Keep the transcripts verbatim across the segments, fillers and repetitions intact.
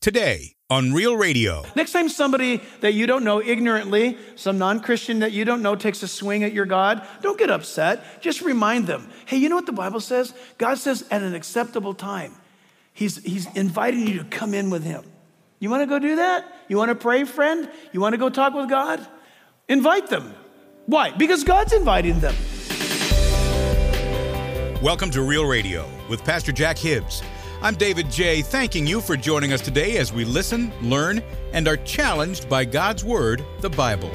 today on Real Radio. Next time somebody that you don't know ignorantly, some non-Christian that you don't know takes a swing at your God, don't get upset. Just remind them, hey, you know what the Bible says? God says at an acceptable time, he's, he's inviting you to come in with him. You want to go do that? You want to pray, friend? You want to go talk with God? Invite them. Why? Because God's inviting them. Welcome to Real Radio with Pastor Jack Hibbs. I'm David J., thanking you for joining us today as we listen, learn, and are challenged by God's Word, the Bible.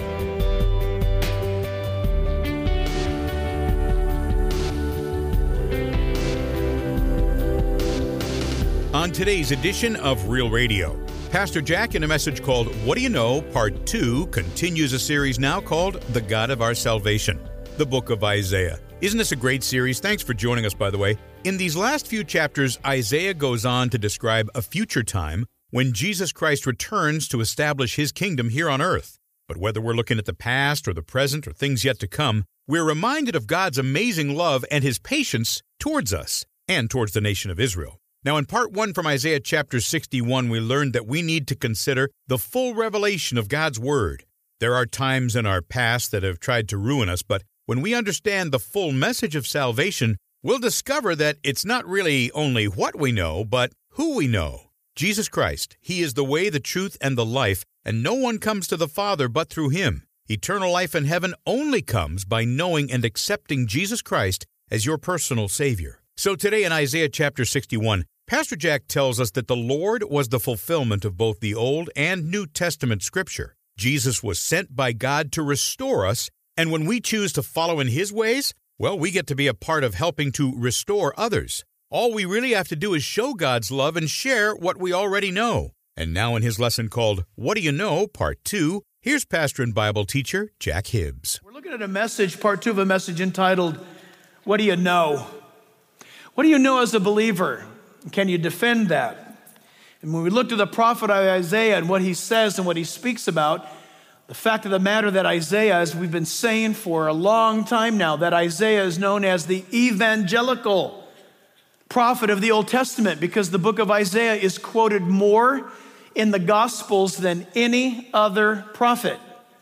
On today's edition of Real Radio, Pastor Jack, in a message called What Do You Know? Part two, continues a series now called The God of Our Salvation, the book of Isaiah. Isn't this a great series? Thanks for joining us, by the way. In these last few chapters, Isaiah goes on to describe a future time when Jesus Christ returns to establish his kingdom here on earth. But whether we're looking at the past or the present or things yet to come, we're reminded of God's amazing love and his patience towards us and towards the nation of Israel. Now, in part one from Isaiah chapter sixty-one, we learned that we need to consider the full revelation of God's Word. There are times in our past that have tried to ruin us, but when we understand the full message of salvation, we'll discover that it's not really only what we know, but who we know. Jesus Christ, he is the way, the truth, and the life, and no one comes to the Father but through him. Eternal life in heaven only comes by knowing and accepting Jesus Christ as your personal Savior. So today in Isaiah chapter sixty-one, Pastor Jack tells us that the Lord was the fulfillment of both the Old and New Testament Scripture. Jesus was sent by God to restore us, and when we choose to follow in his ways, well, we get to be a part of helping to restore others. All we really have to do is show God's love and share what we already know. And now in his lesson called What Do You Know? Part two, here's pastor and Bible teacher Jack Hibbs. We're looking at a message, part two of a message entitled, What Do You Know? What do you know as a believer? Can you defend that? And when we look to the prophet Isaiah and what he says and what he speaks about, the fact of the matter that Isaiah, as we've been saying for a long time now, that Isaiah is known as the evangelical prophet of the Old Testament because the book of Isaiah is quoted more in the Gospels than any other prophet.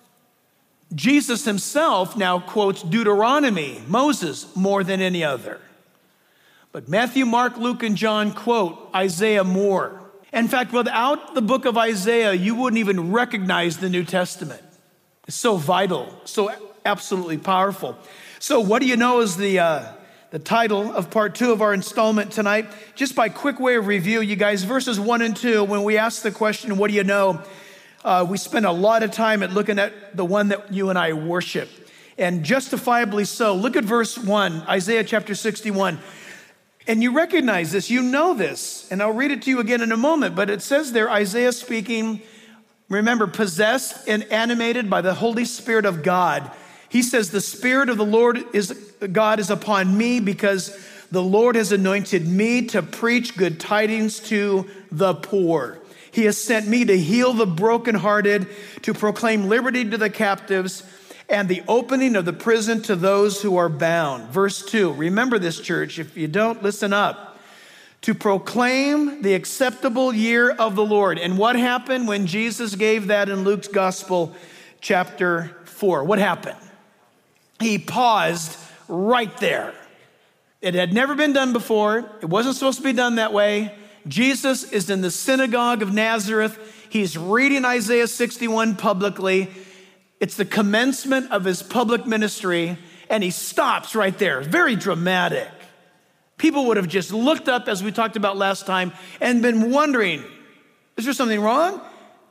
Jesus himself now quotes Deuteronomy, Moses, more than any other. But Matthew, Mark, Luke, and John quote Isaiah more. In fact, without the book of Isaiah, you wouldn't even recognize the New Testament. It's so vital, so absolutely powerful. So what do you know is the uh, the title of part two of our installment tonight. Just by quick way of review, you guys, verses one and two, when we ask the question, what do you know? Uh, we spend a lot of time at looking at the one that you and I worship. And justifiably so. Look at verse one, Isaiah chapter sixty-one. And you recognize this, you know this, and I'll read it to you again in a moment, but it says there, Isaiah speaking, remember, possessed and animated by the Holy Spirit of God. He says, the Spirit of the Lord is God is upon me because the Lord has anointed me to preach good tidings to the poor. He has sent me to heal the brokenhearted, to proclaim liberty to the captives, and the opening of the prison to those who are bound. Verse two, remember this, church. If you don't, listen up. To proclaim the acceptable year of the Lord. And what happened when Jesus gave that in Luke's Gospel, chapter four? What happened? He paused right there. It had never been done before. It wasn't supposed to be done that way. Jesus is in the synagogue of Nazareth. He's reading Isaiah sixty-one publicly. It's the commencement of his public ministry, and he stops right there. Very dramatic. People would have just looked up, as we talked about last time, and been wondering, is there something wrong?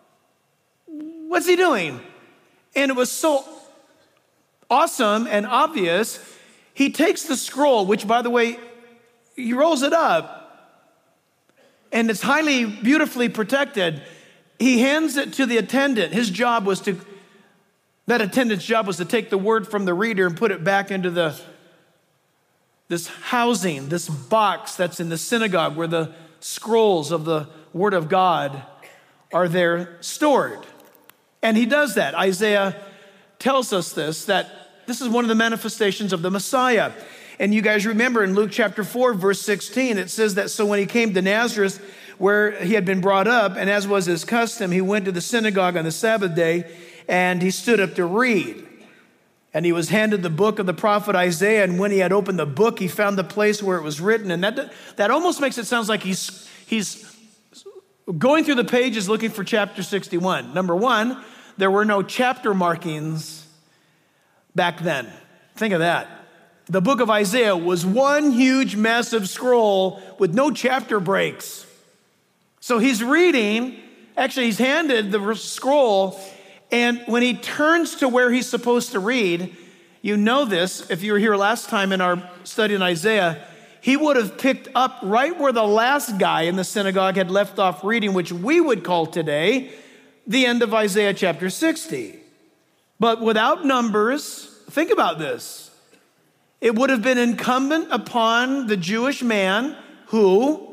What's he doing? And it was so awesome and obvious. He takes the scroll, which, by the way, he rolls it up, and it's highly, beautifully protected. He hands it to the attendant. His job was to That attendant's job was to take the word from the reader and put it back into the this housing, this box that's in the synagogue where the scrolls of the Word of God are there stored. And he does that. Isaiah tells us this, that this is one of the manifestations of the Messiah. And you guys remember in Luke chapter four, verse sixteen, it says that, so when he came to Nazareth, where he had been brought up, and as was his custom, he went to the synagogue on the Sabbath day, and he stood up to read. And he was handed the book of the prophet Isaiah, and when he had opened the book, he found the place where it was written. And that, that almost makes it sound like he's, he's going through the pages looking for chapter sixty-one. Number one, there were no chapter markings back then. Think of that. The book of Isaiah was one huge massive scroll with no chapter breaks. So he's reading, actually he's handed the scroll, and when he turns to where he's supposed to read, you know this, if you were here last time in our study in Isaiah, he would have picked up right where the last guy in the synagogue had left off reading, which we would call today the end of Isaiah chapter sixty. But without numbers, think about this. It would have been incumbent upon the Jewish man who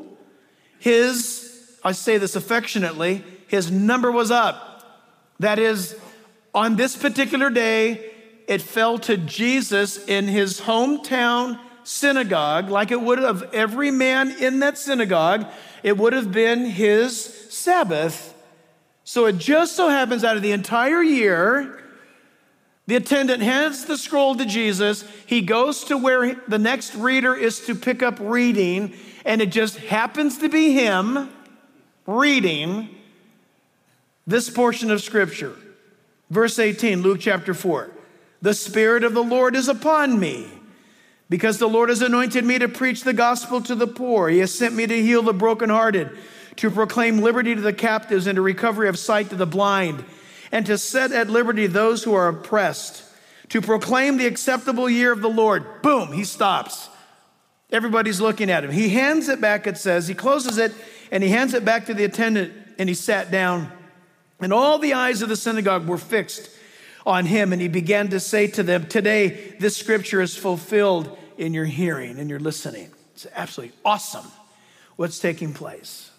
his, I say this affectionately, his number was up. That is, on this particular day, it fell to Jesus in his hometown synagogue, like it would have every man in that synagogue. It would have been his Sabbath. So it just so happens out of the entire year, the attendant hands the scroll to Jesus. He goes to where the next reader is to pick up reading, and it just happens to be him reading this portion of Scripture. Verse eighteen, Luke chapter four. The Spirit of the Lord is upon me, because the Lord has anointed me to preach the gospel to the poor. He has sent me to heal the brokenhearted, to proclaim liberty to the captives and to recovery of sight to the blind, and to set at liberty those who are oppressed, to proclaim the acceptable year of the Lord. Boom, he stops. Everybody's looking at him. He hands it back, it says. He closes it, and he hands it back to the attendant, and he sat down. And all the eyes of the synagogue were fixed on him, and he began to say to them, today this scripture is fulfilled in your hearing, in your listening. It's absolutely awesome what's taking place.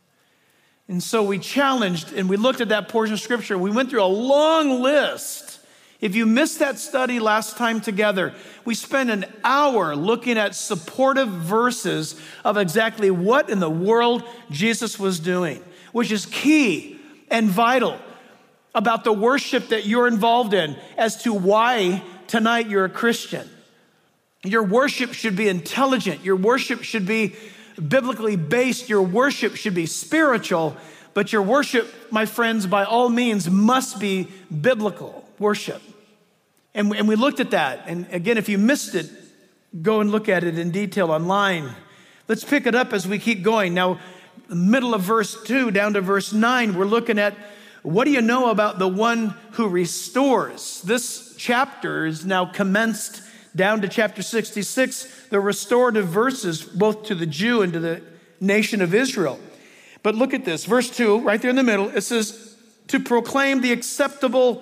And so we challenged, and we looked at that portion of scripture. We went through a long list. If you missed that study last time together, we spent an hour looking at supportive verses of exactly what in the world Jesus was doing, which is key and vital about the worship that you're involved in as to why tonight you're a Christian. Your worship should be intelligent. Your worship should be biblically based. Your worship should be spiritual. But your worship, my friends, by all means must be biblical worship. And we, and we looked at that. And again, if you missed it, go and look at it in detail online. Let's pick it up as we keep going. Now, the middle of verse two down to verse nine, we're looking at what do you know about the one who restores? This chapter is now commenced down to chapter sixty-six, the restorative verses, both to the Jew and to the nation of Israel. But look at this, verse two, right there in the middle, it says, to proclaim the acceptable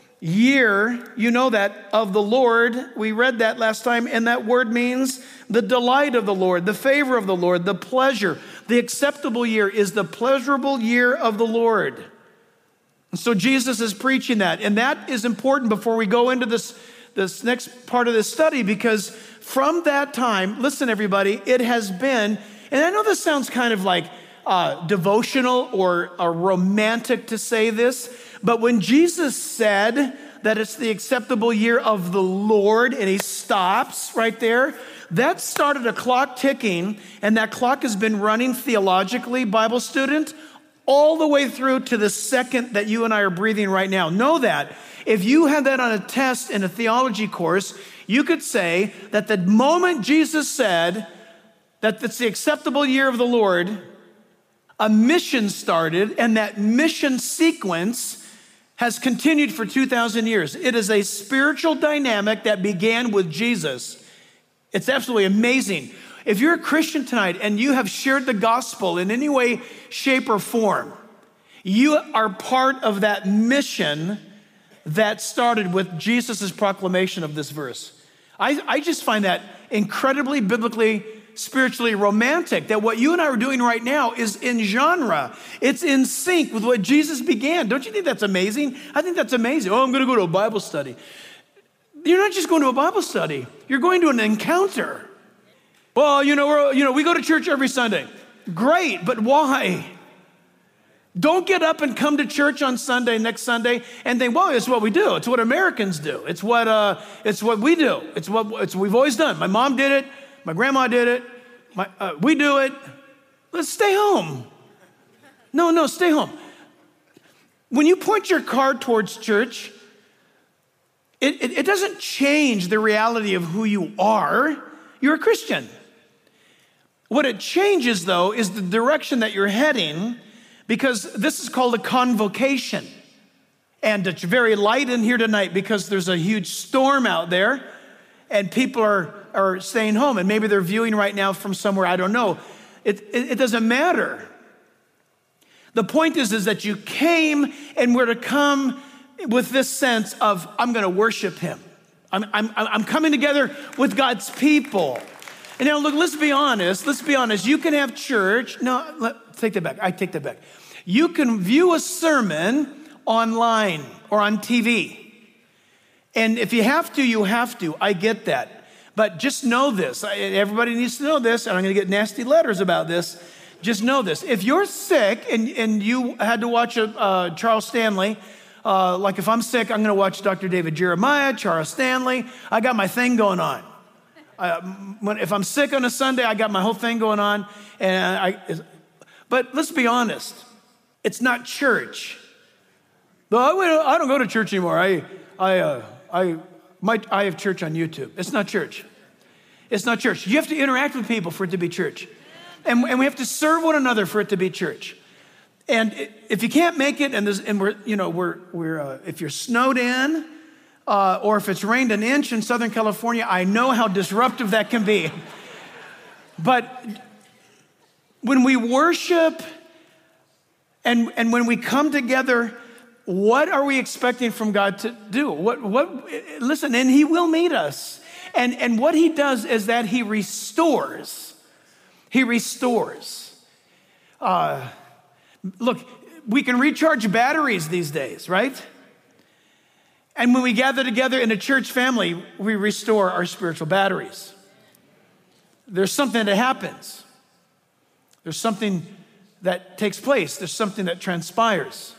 year, you know that, of the Lord. We read that last time, and that word means the delight of the Lord, the favor of the Lord, the pleasure. The acceptable year is the pleasurable year of the Lord. And so Jesus is preaching that, and that is important before we go into this, this next part of this study, because from that time, listen everybody, it has been, and I know this sounds kind of like uh, devotional or, or romantic to say this, but when Jesus said that it's the acceptable year of the Lord, and he stops right there, that started a clock ticking, and that clock has been running theologically, Bible student, all the way through to the second that you and I are breathing right now. Know that. If you had that on a test in a theology course, you could say that the moment Jesus said that it's the acceptable year of the Lord, a mission started, and that mission sequence has continued for two thousand years. It is a spiritual dynamic that began with Jesus. It's absolutely amazing. If you're a Christian tonight and you have shared the gospel in any way, shape, or form, you are part of that mission that started with Jesus' proclamation of this verse. I, I just find that incredibly biblically, spiritually romantic, that what you and I are doing right now is in genre. It's in sync with what Jesus began. Don't you think that's amazing? I think that's amazing. Oh, I'm going to go to a Bible study. You're not just going to a Bible study. You're going to an encounter. Well, you know, we're, you know, we go to church every Sunday. Great, but why? Don't get up and come to church on Sunday, next Sunday, and think, well, it's what we do. It's what Americans do. It's what uh, it's what we do. It's what it's we've always done. My mom did it. My grandma did it. My, uh, we do it. Let's stay home. No, no, stay home. When you point your car towards church, it, it, it doesn't change the reality of who you are. You're a Christian. What it changes, though, is the direction that you're heading, because this is called a convocation. And it's very light in here tonight because there's a huge storm out there and people are, are staying home, and maybe they're viewing right now from somewhere, I don't know. It, it, it doesn't matter. The point is, is that you came and we're to come with this sense of, I'm going to worship him. I'm, I'm, I'm coming together with God's people. And now look, let's be honest. Let's be honest. You can have church. No, let, take that back. I take that back. You can view a sermon online or on T V. And if you have to, you have to. I get that. But just know this. Everybody needs to know this, and I'm going to get nasty letters about this. Just know this. If you're sick and, and you had to watch a, uh, Charles Stanley, uh, like if I'm sick, I'm going to watch Doctor David Jeremiah, Charles Stanley. I got my thing going on. Uh, when, if I'm sick on a Sunday, I got my whole thing going on. And I, but let's be honest. It's not church. I don't go to church anymore. I, I, uh, I, my, I have church on YouTube. It's not church. It's not church. You have to interact with people for it to be church. And, and we have to serve one another for it to be church. And if you can't make it, and, and we're, you know, we're, we're, uh, if you're snowed in, uh, or if it's rained an inch in Southern California, I know how disruptive that can be. But when we worship and, and when we come together, what are we expecting from God to do? What, what, listen, and he will meet us. And, and what he does is that he restores. He restores. Uh, look, we can recharge batteries these days, right? And when we gather together in a church family, we restore our spiritual batteries. There's something that happens. There's something that takes place. There's something that transpires.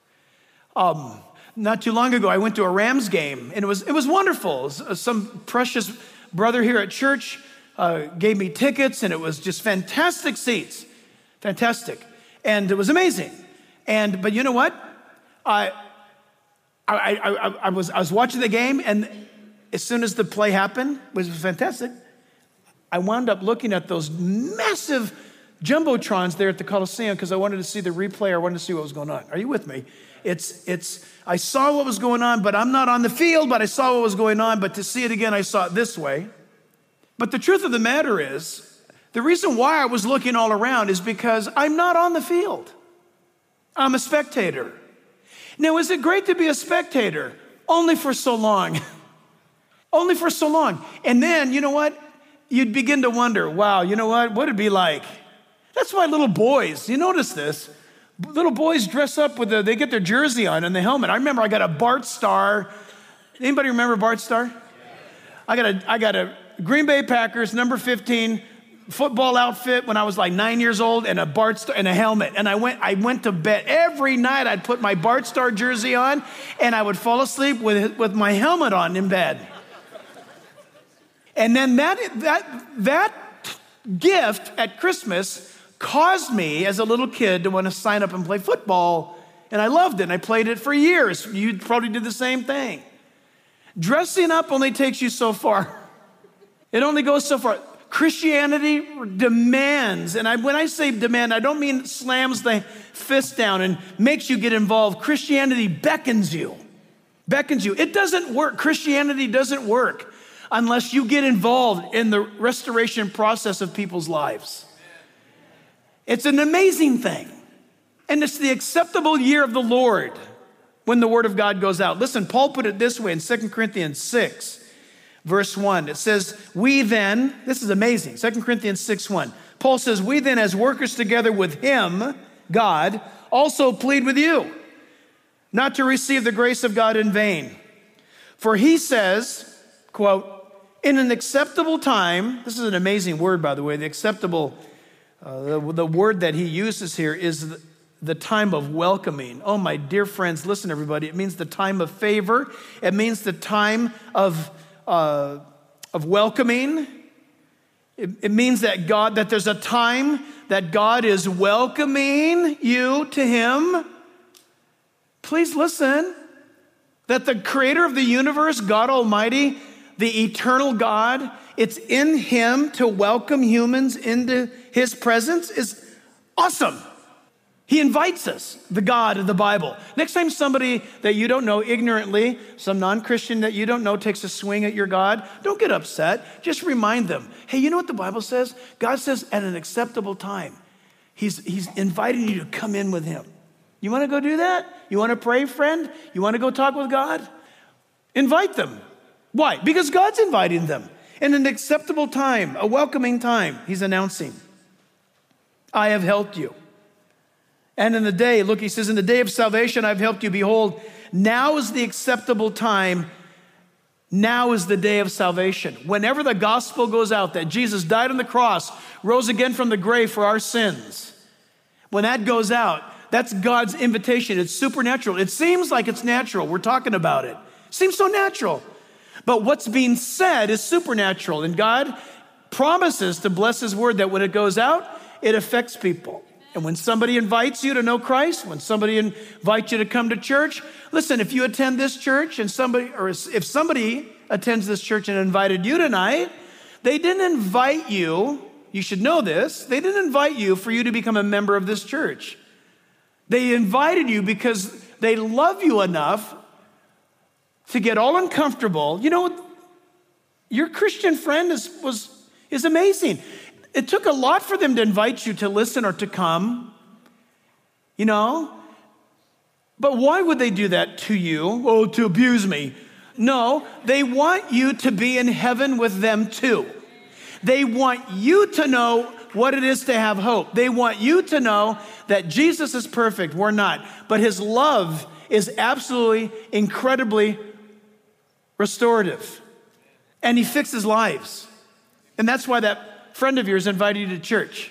Um, not too long ago, I went to a Rams game, and it was it was wonderful. It was, uh, some precious brother here at church uh, gave me tickets, and it was just fantastic seats, fantastic, and it was amazing. And but you know what? I I, I, I was I was watching the game, and as soon as the play happened, which was fantastic, I wound up looking at those massive jumbotrons there at the Coliseum because I wanted to see the replay. I wanted to see what was going on. Are you with me? It's, it's, I saw what was going on, but I'm not on the field, but I saw what was going on, but to see it again, I saw it this way. But the truth of the matter is, the reason why I was looking all around is because I'm not on the field. I'm a spectator. Now, is it great to be a spectator? Only for so long. Only for so long. And then, you know what? You'd begin to wonder, wow, you know what? What it'd be like? That's why little boys, you notice this, little boys dress up with the, they get their jersey on and the helmet. I remember I got a Bart Starr. Anybody remember Bart Starr? I got a, I got a Green Bay Packers number fifteen football outfit when I was like nine years old, and a Bart Starr and a helmet. And I went, I went to bed every night. I'd put my Bart Starr jersey on, and I would fall asleep with with my helmet on in bed. And then that that that gift at Christmas caused me as a little kid to want to sign up and play football. And I loved it. And I played it for years. You probably did the same thing. Dressing up only takes you so far. It only goes so far. Christianity demands, and I, when I say demand, I don't mean slams the fist down and makes you get involved. Christianity beckons you. Beckons you. It doesn't work. Christianity doesn't work unless you get involved in the restoration process of people's lives. It's an amazing thing. And it's the acceptable year of the Lord when the word of God goes out. Listen, Paul put it this way in Second Corinthians six, verse one. It says, we then, this is amazing, Second Corinthians six, one. Paul says, we then as workers together with him, God, also plead with you, not to receive the grace of God in vain. For he says, quote, in an acceptable time, this is an amazing word, by the way, the acceptable Uh, the, the word that he uses here is the, the time of welcoming. Oh, my dear friends, listen, everybody. It means the time of favor. It means the time of, uh, of welcoming. It, it means that God, that there's a time that God is welcoming you to him. Please listen. That the creator of the universe, God Almighty, the eternal God, it's in him to welcome humans into his presence is awesome. He invites us, the God of the Bible. Next time somebody that you don't know ignorantly, some non-Christian that you don't know takes a swing at your God, don't get upset. Just remind them, hey, you know what the Bible says? God says at an acceptable time, he's, he's inviting you to come in with him. You want to go do that? You want to pray, friend? You want to go talk with God? Invite them. Why? Because God's inviting them. In an acceptable time, a welcoming time, he's announcing, I have helped you. And in the day, look, he says, in the day of salvation, I've helped you. Behold, now is the acceptable time. Now is the day of salvation. Whenever the gospel goes out that Jesus died on the cross, rose again from the grave for our sins, when that goes out, that's God's invitation. It's supernatural. It seems like it's natural. We're talking about it. It seems so natural. But what's being said is supernatural. And God promises to bless his word that when it goes out, it affects people. And when somebody invites you to know Christ, when somebody invites you to come to church, listen, if you attend this church and somebody, or if somebody attends this church and invited you tonight, they didn't invite you, you should know this, they didn't invite you for you to become a member of this church. They invited you because they love you enough to get all uncomfortable. You know, your Christian friend is, was, is amazing. It took a lot for them to invite you to listen or to come, you know. But why would they do that to you? Oh, to abuse me. No, they want you to be in heaven with them too. They want you to know what it is to have hope. They want you to know that Jesus is perfect. We're not. But his love is absolutely, incredibly restorative. And he fixes lives. And that's why that friend of yours invited you to church.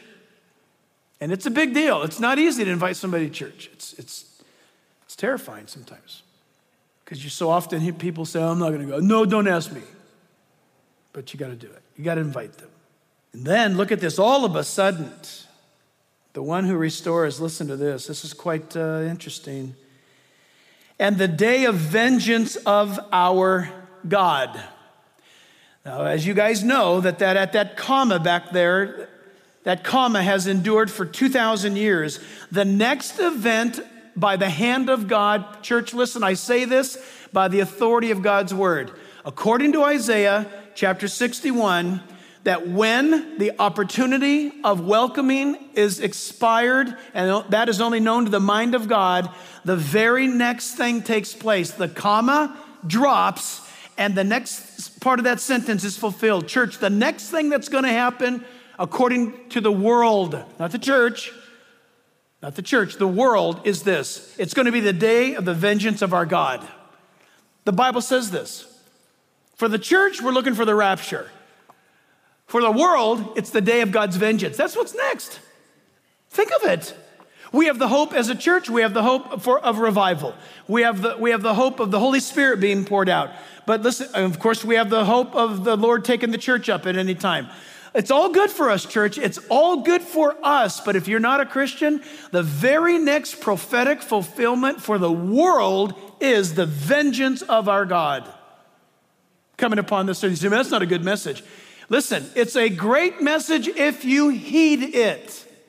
And it's a big deal. It's not easy to invite somebody to church. It's it's it's terrifying sometimes. Because you so often hear people say, I'm not going to go. No, don't ask me. But you got to do it. You got to invite them. And then look at this. All of a sudden, the one who restores, listen to this. This is quite uh, interesting. And the day of vengeance of our God. Now, as you guys know, that, that at that comma back there, that comma has endured for two thousand years. The next event by the hand of God, church, listen, I say this by the authority of God's word. According to Isaiah chapter sixty-one, that when the opportunity of welcoming is expired, and that is only known to the mind of God, the very next thing takes place. The comma drops, and the next part of that sentence is fulfilled. Church, the next thing that's going to happen, according to the world, not the church, not the church, the world, is this. It's going to be the day of the vengeance of our God. The Bible says this. For the church, we're looking for the rapture. For the world, it's the day of God's vengeance. That's what's next. Think of it. We have the hope as a church. We have the hope for, of revival. We have the, we have the hope of the Holy Spirit being poured out. But listen, of course, we have the hope of the Lord taking the church up at any time. It's all good for us, church. It's all good for us. But if you're not a Christian, the very next prophetic fulfillment for the world is the vengeance of our God coming upon this earth. That's not a good message. Listen, it's a great message if you heed it.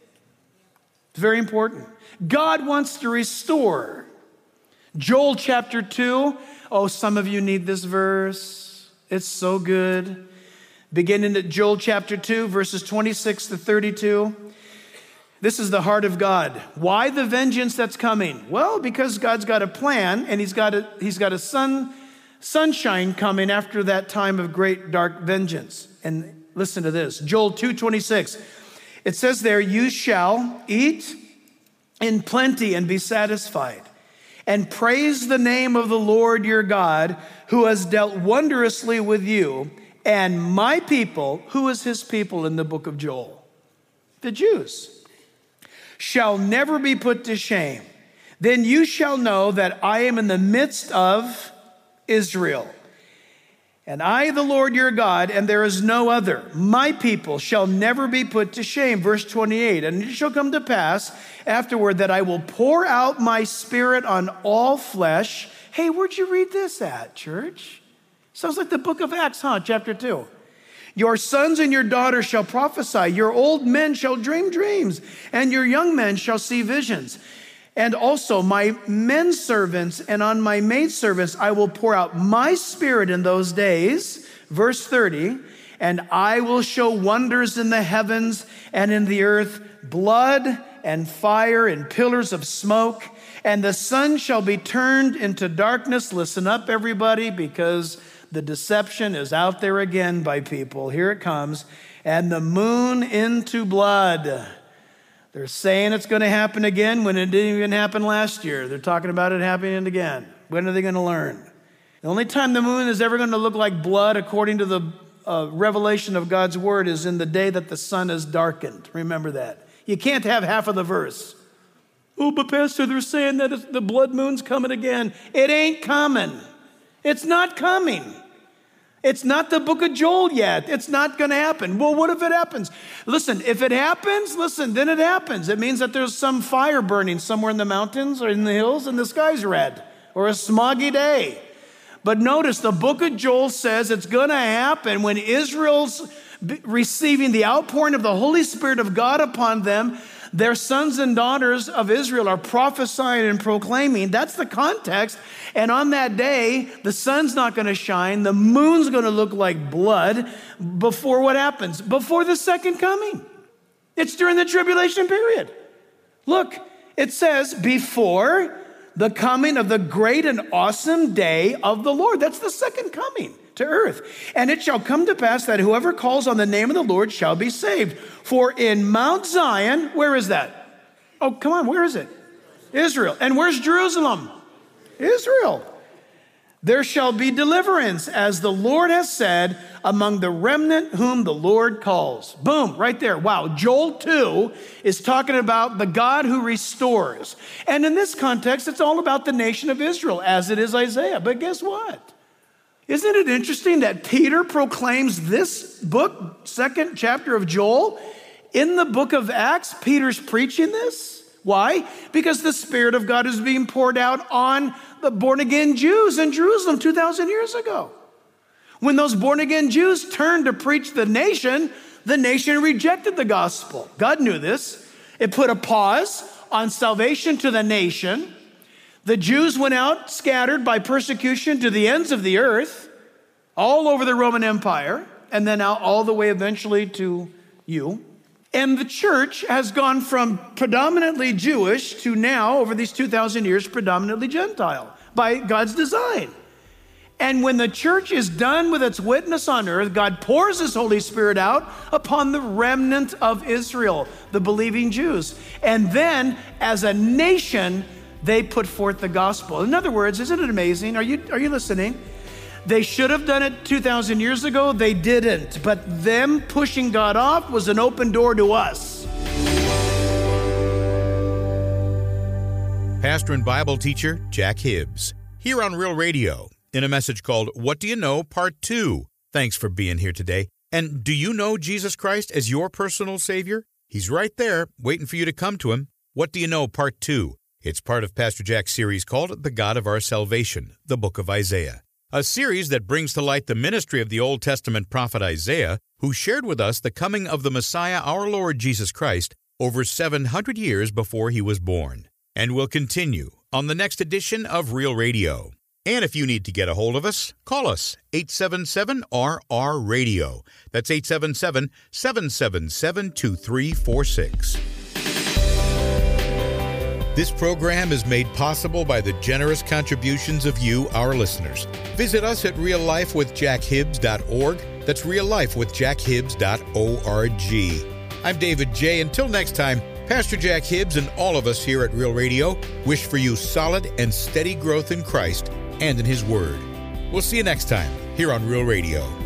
It's very important. God wants to restore. Joel chapter two. Oh, some of you need this verse. It's so good. Beginning at Joel chapter two, verses twenty-six to thirty-two. This is the heart of God. Why the vengeance that's coming? Well, because God's got a plan, and he's got a, he's got a sun, sunshine coming after that time of great dark vengeance. And listen to this. Joel two twenty-six. It says there, you shall eat in plenty and be satisfied, and praise the name of the Lord your God, who has dealt wondrously with you, and my people. Who is his people in the book of Joel? the Jews, shall never be put to shame. Then you shall know that I am in the midst of Israel. And I, the Lord your God, and there is no other. My people shall never be put to shame. Verse twenty-eight, and it shall come to pass afterward that I will pour out my spirit on all flesh. Hey, where'd you read this at, church? Sounds like the book of Acts, huh? Chapter two. Your sons and your daughters shall prophesy. Your old men shall dream dreams, and your young men shall see visions. And also my men servants and on my maid servants I will pour out my spirit in those days. Verse thirty, and I will show wonders in the heavens and in the earth, blood and fire and pillars of smoke, and the sun shall be turned into darkness. Listen up, everybody, because the deception is out there again by people. Here it comes. And the moon into blood. They're saying it's going to happen again when it didn't even happen last year. They're talking about it happening again. When are they going to learn? The only time the moon is ever going to look like blood, according to the uh, revelation of God's word, is in the day that the sun is darkened. Remember that. You can't have half of the verse. Oh, but Pastor, they're saying that it's, the blood moon's coming again. It ain't coming. It's not coming. It's not the book of Joel yet. It's not going to happen. Well, what if it happens? Listen, if it happens, listen, then it happens. It means that there's some fire burning somewhere in the mountains or in the hills and the sky's red, or a smoggy day. But notice the book of Joel says it's going to happen when Israel's receiving the outpouring of the Holy Spirit of God upon them. Their sons and daughters of Israel are prophesying and proclaiming. That's the context. And on that day, the sun's not going to shine. The moon's going to look like blood before what happens? Before the second coming. It's during the tribulation period. Look, it says before the coming of the great and awesome day of the Lord. That's the second coming to earth. And it shall come to pass that whoever calls on the name of the Lord shall be saved. For in Mount Zion, where is that? Oh, come on, where is it? Israel. And where's Jerusalem? Israel. There shall be deliverance, as the Lord has said, among the remnant whom the Lord calls. Boom, right there. Wow, Joel two is talking about the God who restores. And in this context, it's all about the nation of Israel, as it is Isaiah. But guess what? Isn't it interesting that Peter proclaims this book, second chapter of Joel? In the book of Acts, Peter's preaching this. Why? Because the Spirit of God is being poured out on the born-again Jews in Jerusalem two thousand years ago. When those born-again Jews turned to preach the nation, the nation rejected the gospel. God knew this. It put a pause on salvation to the nation. The Jews went out scattered by persecution to the ends of the earth, all over the Roman Empire, and then out all the way eventually to you. And the church has gone from predominantly Jewish to now, over these two thousand years, predominantly Gentile by God's design. And when the church is done with its witness on earth, God pours His Holy Spirit out upon the remnant of Israel, the believing Jews. And then, as a nation, they put forth the gospel. In other words, isn't it amazing? Are you, are you listening? They should have done it two thousand years ago. They didn't. But them pushing God off was an open door to us. Pastor and Bible teacher Jack Hibbs, here on Real Radio, in a message called What Do You Know? Part two. Thanks for being here today. And do you know Jesus Christ as your personal Savior? He's right there, waiting for you to come to Him. What Do You Know? Part two. It's part of Pastor Jack's series called The God of Our Salvation, the book of Isaiah. A series that brings to light the ministry of the Old Testament prophet Isaiah, who shared with us the coming of the Messiah, our Lord Jesus Christ, over seven hundred years before He was born. And will continue on the next edition of Real Radio. And if you need to get a hold of us, call us, eight seven seven R R radio. That's eight seven seven, seven seven seven, two three four six. This program is made possible by the generous contributions of you, our listeners. Visit us at real life with jack hibbs dot org. That's real life with jack hibbs dot org. I'm David J. Until next time, Pastor Jack Hibbs and all of us here at Real Radio wish for you solid and steady growth in Christ and in His Word. We'll see you next time here on Real Radio.